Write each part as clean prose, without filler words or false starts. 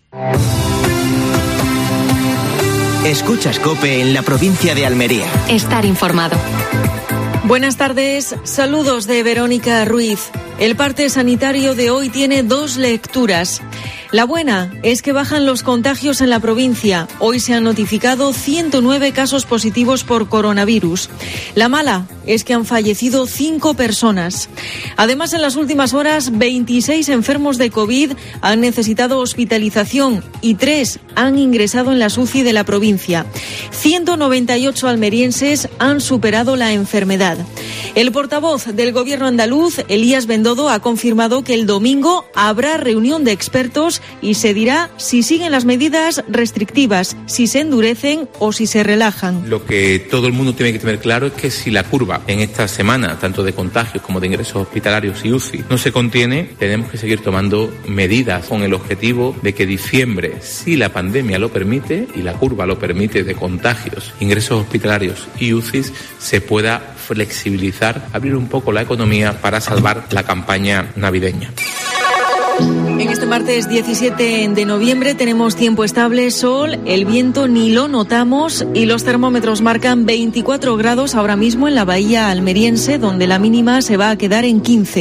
Escuchas COPE en la provincia de Almería. Estar informado. Buenas tardes, saludos de Verónica Ruiz. El parte sanitario de hoy tiene 2 lecturas. La buena es que bajan los contagios en la provincia. Hoy se han notificado 109 casos positivos por coronavirus. La mala es que han fallecido 5 personas. Además, en las últimas horas, 26 enfermos de COVID han necesitado hospitalización y 3 han ingresado en la UCI de la provincia. 198 almerienses han superado la enfermedad. El portavoz del Gobierno andaluz, Elías Bendodo, ha confirmado que el domingo habrá reunión de expertos y se dirá si siguen las medidas restrictivas, si se endurecen o si se relajan. Lo que todo el mundo tiene que tener claro es que si la curva en esta semana, tanto de contagios como de ingresos hospitalarios y UCI, no se contiene, tenemos que seguir tomando medidas con el objetivo de que diciembre, si la pandemia lo permite y la curva lo permite de contagios, ingresos hospitalarios y UCIs, se pueda flexibilizar, abrir un poco la economía para salvar la campaña navideña. En este martes 17 de noviembre tenemos tiempo estable, sol, el viento ni lo notamos y los termómetros marcan 24 grados ahora mismo en la bahía almeriense, donde la mínima se va a quedar en 15.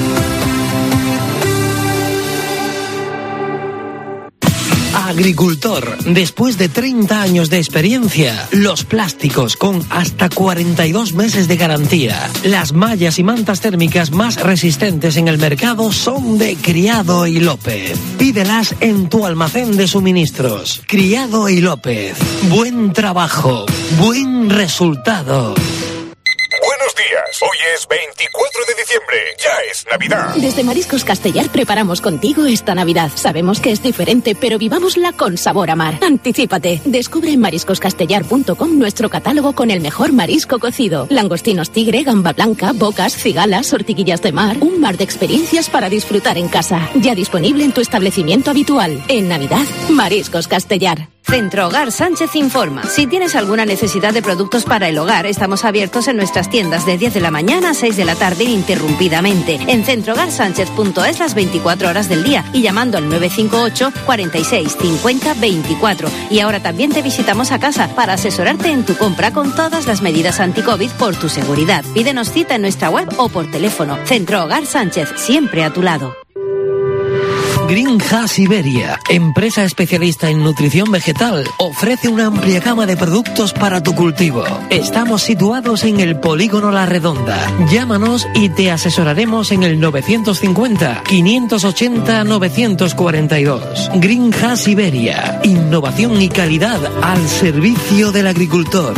Agricultor, después de 30 años de experiencia, los plásticos con hasta 42 meses de garantía. Las mallas y mantas térmicas más resistentes en el mercado son de Criado y López. Pídelas en tu almacén de suministros. Criado y López. Buen trabajo, buen resultado. Buenos días, hoy es 24 de diciembre, ya es Navidad. Desde Mariscos Castellar preparamos contigo esta Navidad. Sabemos que es diferente, pero vivámosla con sabor a mar. Anticípate, descubre en mariscoscastellar.com nuestro catálogo con el mejor marisco cocido. Langostinos tigre, gamba blanca, bocas, cigalas, ortiguillas de mar. Un mar de experiencias para disfrutar en casa. Ya disponible en tu establecimiento habitual. En Navidad, Mariscos Castellar. Centro Hogar Sánchez informa. Si tienes alguna necesidad de productos para el hogar, estamos abiertos en nuestras tiendas de 10 de la mañana a 6 de la tarde ininterrumpidamente. En centrohogarsánchez.es las 24 horas del día y llamando al 958 46 50 24. Y ahora también te visitamos a casa para asesorarte en tu compra con todas las medidas anti-COVID por tu seguridad. Pídenos cita en nuestra web o por teléfono. Centro Hogar Sánchez, siempre a tu lado. Granja Siberia, empresa especialista en nutrición vegetal, ofrece una amplia gama de productos para tu cultivo. Estamos situados en el Polígono La Redonda. Llámanos y te asesoraremos en el 950 580 942. Granja Siberia, innovación y calidad al servicio del agricultor.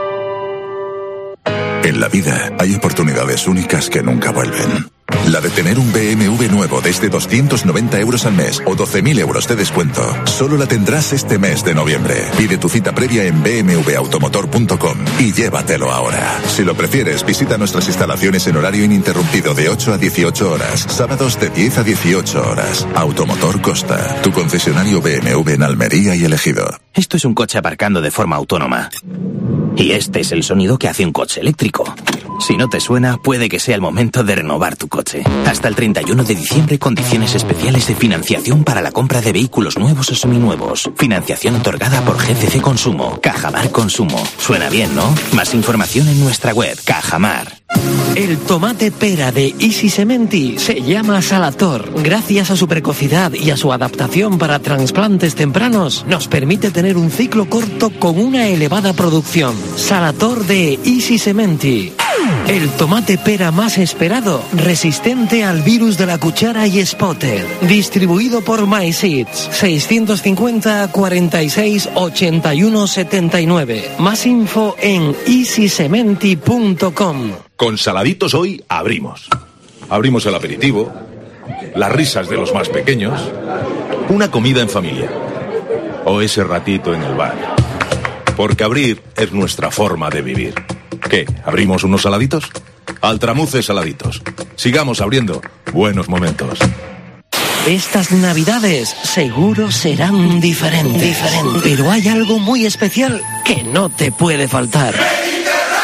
En la vida hay oportunidades únicas que nunca vuelven. La de tener un BMW nuevo desde 290 euros al mes o 12.000 euros de descuento. Solo la tendrás este mes de noviembre. Pide tu cita previa en bmwautomotor.com y llévatelo ahora. Si lo prefieres, visita nuestras instalaciones en horario ininterrumpido de 8 a 18 horas. Sábados de 10 a 18 horas. Automotor Costa, tu concesionario BMW en Almería y El Ejido. Esto es un coche aparcando de forma autónoma. Y este es el sonido que hace un coche eléctrico. Si no te suena, puede que sea el momento de renovar tu coche. Hasta el 31 de diciembre, condiciones especiales de financiación para la compra de vehículos nuevos o seminuevos. Financiación otorgada por GCC Consumo. Cajamar Consumo. Suena bien, ¿no? Más información en nuestra web, Cajamar. El tomate pera de Easy Sementi se llama Salator. Gracias a su precocidad y a su adaptación para trasplantes tempranos, nos permite tener un ciclo corto con una elevada producción. Salator de Easy Sementi. El tomate pera más esperado, resistente al virus de la cuchara y Spotted. Distribuido por MySeeds. 650 46 81 79. Más info en easysementi.com. Con Saladitos hoy abrimos. Abrimos el aperitivo, las risas de los más pequeños, una comida en familia o ese ratito en el bar. Porque abrir es nuestra forma de vivir. ¿Qué? ¿Abrimos unos saladitos? Altramuces Saladitos. Sigamos abriendo buenos momentos. Estas navidades seguro serán diferentes. Pero hay algo muy especial que no te puede faltar.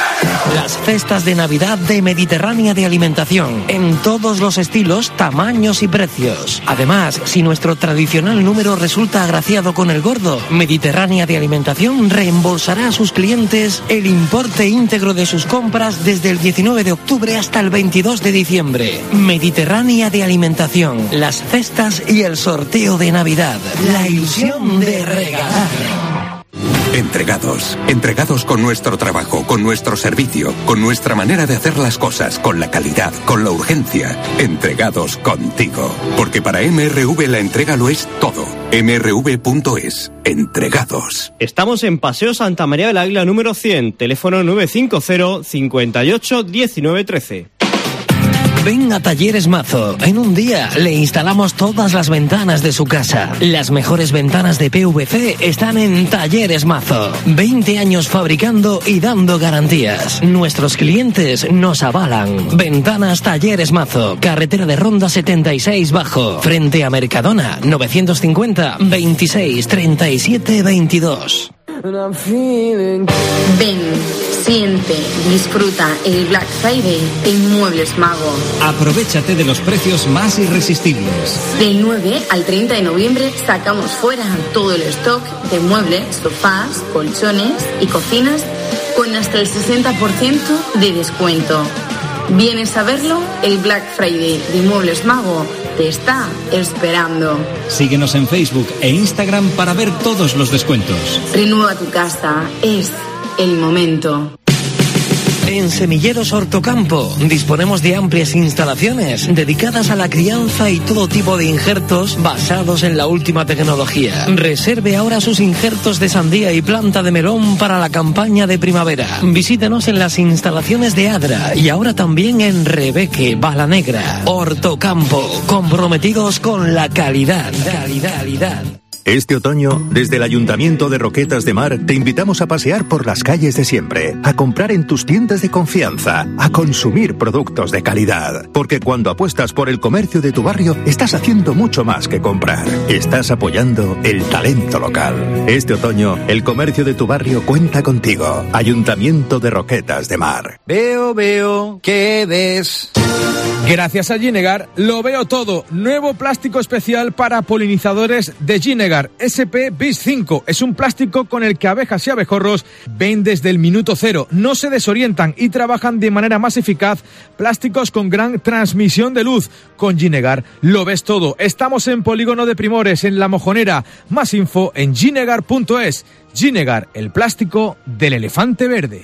Las cestas de Navidad de Mediterránea de Alimentación, en todos los estilos, tamaños y precios. Además, si nuestro tradicional número resulta agraciado con el gordo, Mediterránea de Alimentación reembolsará a sus clientes el importe íntegro de sus compras desde el 19 de octubre hasta el 22 de diciembre. Mediterránea de Alimentación, las cestas y el sorteo de Navidad. La ilusión de regalar. Entregados con nuestro trabajo, con nuestro servicio, con nuestra manera de hacer las cosas, con la calidad, con la urgencia. Entregados contigo. Porque para MRV la entrega lo es todo. mrv.es. Entregados. Estamos en Paseo Santa María del Águila número 100, teléfono 950 58 19 13. Ven a Talleres Mazo. En un día le instalamos todas las ventanas de su casa. Las mejores ventanas de PVC están en Talleres Mazo. 20 años fabricando y dando garantías. Nuestros clientes nos avalan. Ventanas Talleres Mazo. Carretera de Ronda 76 Bajo. Frente a Mercadona. 950 26 37 22. Ven, siente, disfruta el Black Friday en Muebles Mago. Aprovechate de los precios más irresistibles. Del 9 al 30 de noviembre sacamos fuera todo el stock de muebles, sofás, colchones y cocinas con hasta el 60% de descuento. ¿Vienes a verlo? El Black Friday de Muebles Mago te está esperando. Síguenos en Facebook e Instagram para ver todos los descuentos. Renueva tu casa, es el momento. En Semilleros Hortocampo disponemos de amplias instalaciones dedicadas a la crianza y todo tipo de injertos basados en la última tecnología. Reserve ahora sus injertos de sandía y planta de melón para la campaña de primavera. Visítenos en las instalaciones de Adra y ahora también en Rebeque, Balanegra. Hortocampo, comprometidos con la calidad. Este otoño, desde el Ayuntamiento de Roquetas de Mar, te invitamos a pasear por las calles de siempre, a comprar en tus tiendas de confianza, a consumir productos de calidad. Porque cuando apuestas por el comercio de tu barrio, estás haciendo mucho más que comprar. Estás apoyando el talento local. Este otoño, el comercio de tu barrio cuenta contigo. Ayuntamiento de Roquetas de Mar. Veo, ¿qué ves? Gracias a Ginegar, lo veo todo. Nuevo plástico especial para polinizadores de Ginegar, SP Bis 5. Es un plástico con el que abejas y abejorros ven desde el minuto cero. No se desorientan y trabajan de manera más eficaz. Plásticos con gran transmisión de luz. Con Ginegar lo ves todo. Estamos en Polígono de Primores, en La Mojonera. Más info en ginegar.es. Ginegar, el plástico del elefante verde.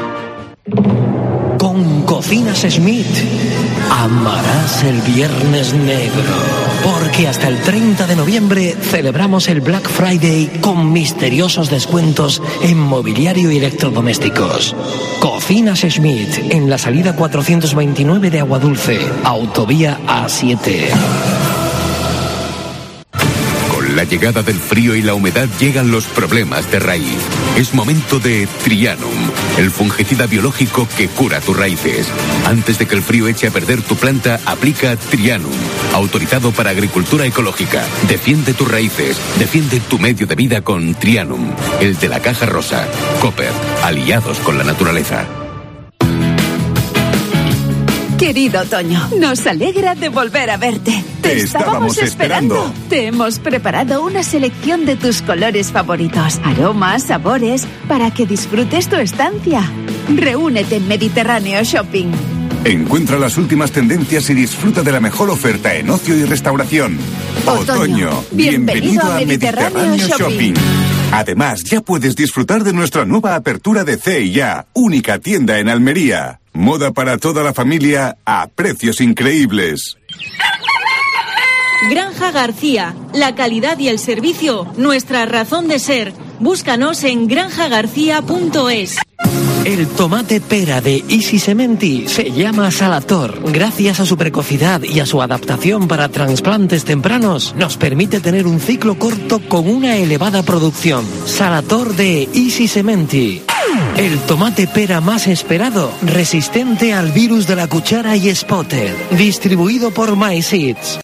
Con Cocinas Schmidt amarás el Viernes Negro, porque hasta el 30 de noviembre celebramos el Black Friday con misteriosos descuentos en mobiliario y electrodomésticos. Cocinas Schmidt, en la salida 429 de Aguadulce, autovía A7. Con la llegada del frío y la humedad llegan los problemas de raíz. Es momento de Trianum, el fungicida biológico que cura tus raíces. Antes de que el frío eche a perder tu planta, aplica Trianum, autorizado para agricultura ecológica. Defiende tus raíces, defiende tu medio de vida con Trianum, el de la caja rosa. Cooper, aliados con la naturaleza. Querido Otoño, nos alegra de volver a verte. Te estábamos esperando. Te hemos preparado una selección de tus colores favoritos, aromas, sabores, para que disfrutes tu estancia. Reúnete en Mediterráneo Shopping. Encuentra las últimas tendencias y disfruta de la mejor oferta en ocio y restauración. Otoño, bienvenido a Mediterráneo Shopping. Además, ya puedes disfrutar de nuestra nueva apertura de C&A, única tienda en Almería. Moda para toda la familia a precios increíbles. Granja García, la calidad y el servicio, nuestra razón de ser. Búscanos en granjagarcía.es. El tomate pera de Easy Sementi se llama Salator. Gracias a su precocidad y a su adaptación para trasplantes tempranos, nos permite tener un ciclo corto con una elevada producción. Salator de Easy Sementi. El tomate pera más esperado, resistente al virus de la cuchara y Spotted. Distribuido por My Seeds.